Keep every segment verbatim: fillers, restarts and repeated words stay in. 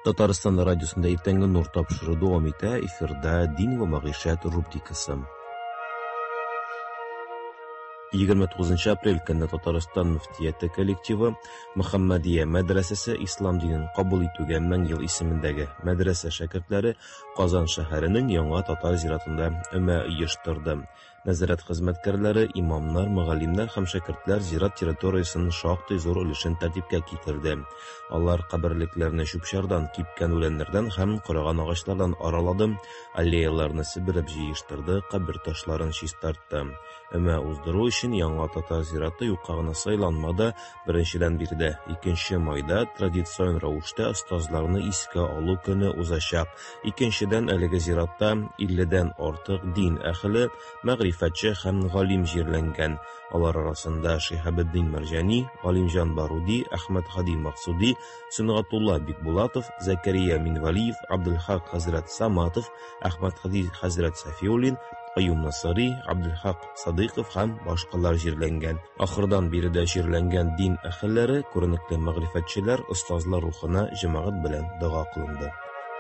Татарстан радиосында иртәнге нур тапшыру дәвам итә. Эфирда дин ва мәгъишәт рубрикасы. егерме тугызынчы апрель көнне Татарстан мөфтияте коллективы Мөхәммәдия мәдрәсәсе ислам динен кабул итүгә мең ел исемендәге мәдрәсә шәкертләре Казан шәһәренең яңа татар зиратында өмә оештырды. Нәзарәт хезмәткәрләре, имамнар, мөгаллимнәр һәм шәкертләр зират территориясын шактый зур өлешен тәртипкә китерде. Алар каберлекләрне чүп-чардан, кипкән үләннәрдән һәм корыган агачлардан аралады, аллеяларны себереп җыештырды, кабер ташларын чистартты. Өмә уздыру өчен яңа татар зираты юкка гына сайланмады. Беренчедән биредә икенче майда традицион рәвештә остазларны искә алу көне узачак. Икенчедән әлеге зиратта илледән артык дин әһле, мәгърифәтче һәм галим җирләнгән. Алар арасында Шиһабеддин Мәрҗани, Галимҗан Баруди, Әхмәт Хади Максуди, Сөнгатулла Бикбулатов, Закария Минвалиев, Абдулхак хәзрәт Саматов, Әхмәт Хади хәзрәт Сафиуллин, Каюм Насыри, Абдулхак Садыйков һәм башкалар җирләнгән. Ахырдан биредә җирләнгән дин әһелләре, күренекле мәгърифәтчеләр, остазлар рухына җәмәгать белән дуга кылынды.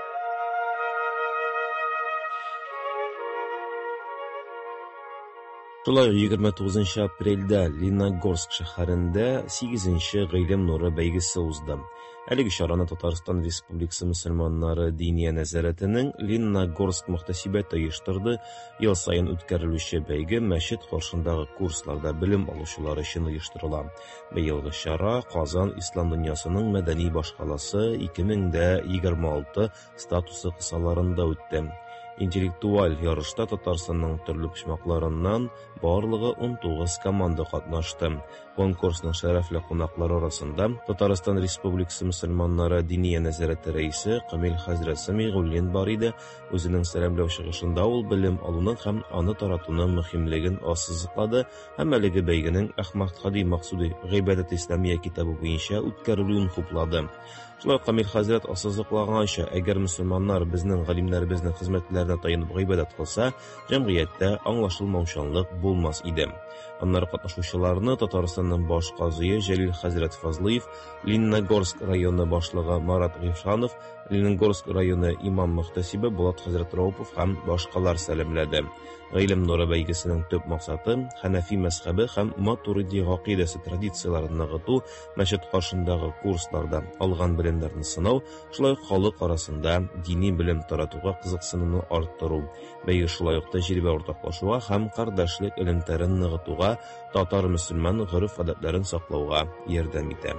Шулай егерме тугызынчы апрельдә Лениногорск шәһәрендә сигезенче гыйлем нуры бәйгесе узды. Әлеге чараны Татарстан Республикасы мөселманнары диния нәзарәтенең Лениногорск мөхтәсибәте оештырды. Ел саен үткәрелүче бәйге мәчет каршындагы курсларда белем алучылар өчен оештырыла. Быелгы чара Казан ислам дөньясының мәдәни башкаласы ике мең егерме алты статусы кысаларында үтте. Интеллектуаль ярышта Татарстанның төрле почмакларыннан барлыгы ун тугыз команда катнашты. Конкурсның шәрәфле кунаклары арасында Татарстан Республикасы мөселманнары диния нәзарәте рәисе Камил хәзрәт Самигуллин бар иде. Үзенең сәламләү чыгышында ул белем алуның һәм аны таратуның мөһимлеген ассызыклады һәм әлеге бәйгенең Әхмәт Хади Максуди Гыйбадат исламия китабы буенча үткәрелүен хуплады. Шулай Камил хәзрәт ассызыклаганча, әгәр мөселманнар безнең галимнәребезнең хезмәтләренә таянып гыйбадат кылса, җәмгыятьтә аңлашылмаучанлык булмас иде. Аннары катнашучыларны Татарстанның баш казые Җәлил хәзрәт Фазлыев, Лениногорск районы башлыгы Марат Гыйфшанов, Лениногорск районы имам мөхтәсибе Булат хәзрәт Раупов һәм башкалар сәламләде. Гыйлем нуры бәйгесенең төп максаты Хәнәфи мәзһәбе һәм Матурidi гакыйдәсе традицияларын ныгыту, мәчет каршындагы курсларда алган белемнәрне сынау, шулай ук халык арасында дини белем таратуга кызыксынуны арттыру. Бәйге шулай ук тәҗрибә уртаклашуга һәм кардәшлек элемтәрен ныгытуга, татар-мөселман гореф-гадәтләрен саклауга ярдәм итә.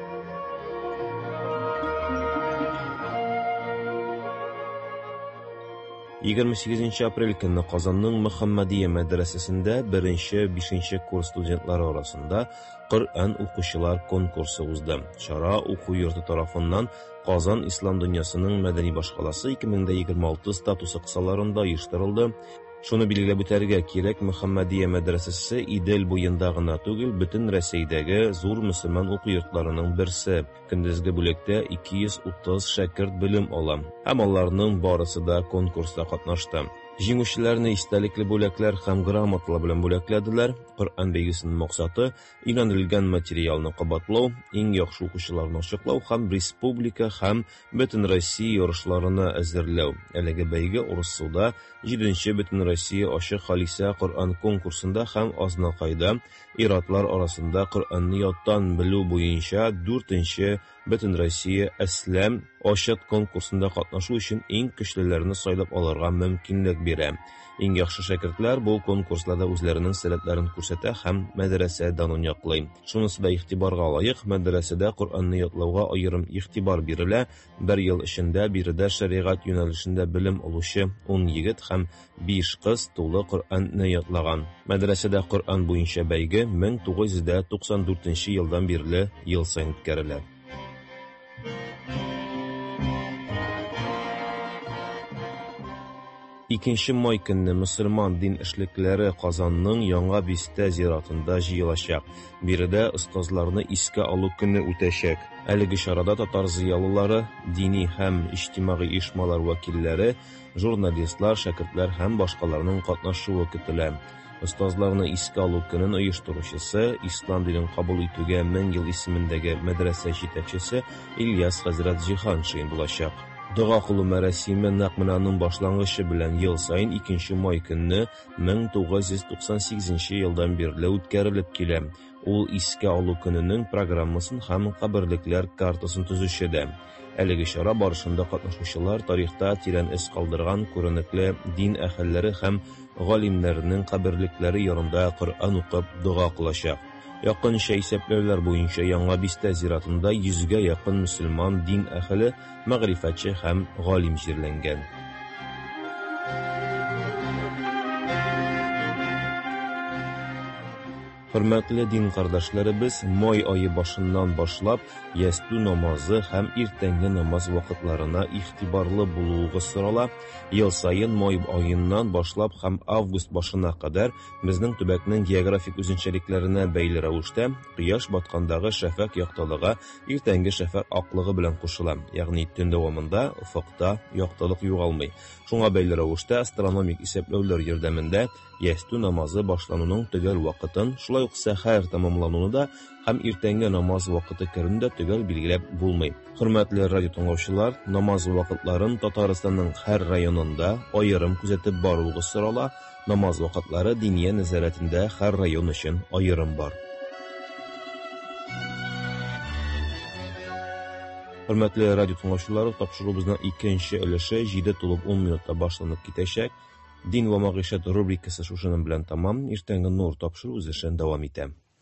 егерме сигезенче апрель көнне Казанның Мөхәммәдия мәдрәсәсендә беренче-бишенче курс студентлары арасында Коръән укучылар конкурсы узды. Чара уку йорты тарафыннан Казан ислам дөньясының мәдәни башкаласы ике мең егерме алты статусы кысаларында оештырылды. Шуны билгеләп үтәргә кирәк, Мөхәммәдия мәдрәсәсе Идел буенда гына түгел, бөтен Рәсәйдәге зур мөселман уку йортларының берсе. Көндезге бүлектә ике йөз утыз шәкерт белем ала, һәм аларның барысы да конкурста катнашты. Җиңүчеләрне истәлекле бүләкләр һәм грамоталар белән бүләкләделәр. Коръән бәйгесенең максаты өйрәнелгән материалны кабатлау, иң яхшы укучыларны ачыклау һәм республика һәм бөтен Россия ярышларына әзерләү. Әлеге бәйге Урыссуда җиденче бөтен Россия ачык халисә Коръән конкурсында һәм Азнакайда иратлар арасында Коръәнне яттан белү буенча дүртенче бөтен Россия әсләм ачык конкурсында катнашу өчен иң көчлеләрне сайлап алырга мөмкинлек бирә. Иң яхшы шәкертләр бу конкурсларда үзләренең сәләтләрен күрсәтә һәм мәдрәсә данын яклый. Шунысы да игътибарга лаек, мәдрәсәдә Коръәнне ятлауга аерым игътибар бирелә. Бер ел эчендә биредә шәригать юнәлешендә белем алучы ун егет һәм биш кыз тулы Коръәнне ятлаган. Мәдрәсәдә Коръән буенча бәйге мең тугыз йөз туксан дүртенче елдан бирле ел саен үткәрелә. икенче май көнне мөселман дин эшлекләре Казанның Яңа Бистә зиратында җыелачак. Биредә остазларны искә алу көне үтәчәк. Әлеге чарада татар зыялылары, дини һәм иҗтимагый оешмалар вәкилләре, журналистлар, шәкертләр һәм башкаларның катнашуы көтелә. Остазларны искә алу көнен оештыручысы, ислам динен кабул итүгә мең ел исемендәге мәдрәсә җитәкчесе Ильяс хәзрәт Җиһаншин булачак. Дога кылу мәрасиме нәкъ менә аның башлангычы белән ел сайын икенче май көнне мең тугыз йөз туксан сигезенче елдан бирле үткәрелеп килә. Ул искә алу көненең программасын һәм каберлекләр картасын төзүче дә. Әлеге чара барышында катнашучылар тарихта тирән эз калдырган күренекле дин әһелләре һәм галимнәрнең каберлекләре янында Коръән укып дуга кылачак. Якынча исәпләүләр буенча Яңа Бистә зиратында йөзгә якын мөселман дин әһеле, мәгърифәтче һәм галим җирләнгән. Хөрмәтле дин кардәшләребез, май айы башыннан башлап ястү намазы һәм иртәнге намаз вакытларына игътибарлы булуыгыз сорала. Ел сайын май аеннан башлап һәм август башына кадәр безнең төбәкнең географик үзенчәлекләренә бәйле рәвештә кояш баткандагы шәфәк яктылыгы иртәнге шәфәк аклыгы белән кушыла. Ягъни төн дәвамында офыкта яктылык югалмый. Шуңа бәйле рәвештә астрономик исәпләүләр ярдәмендә ястү намазы башлануның төгәл вакытын, шулай ук сәхәр тәмамлануны да һәм иртәнге намаз вакыты керүне төгәл билгеләп булмый. Хөрмәтле радио тыңлаучылар, намаз вакытларын Татарстанның һәр районында аерым күзәтеп баруыгыз сорала. Намаз вакытлары диния нәзарәтендә һәр район өчен аерым бар. Хөрмәтле радио тыңлаучылар, тапшыруыбызның икенче өлеше җиде тулып ун минутта башланып китәчәк. Дин ва мәгъишәт рубрикасы шушының белән тамам. Иртәнге нур тапшыру үзешен дәвам итә.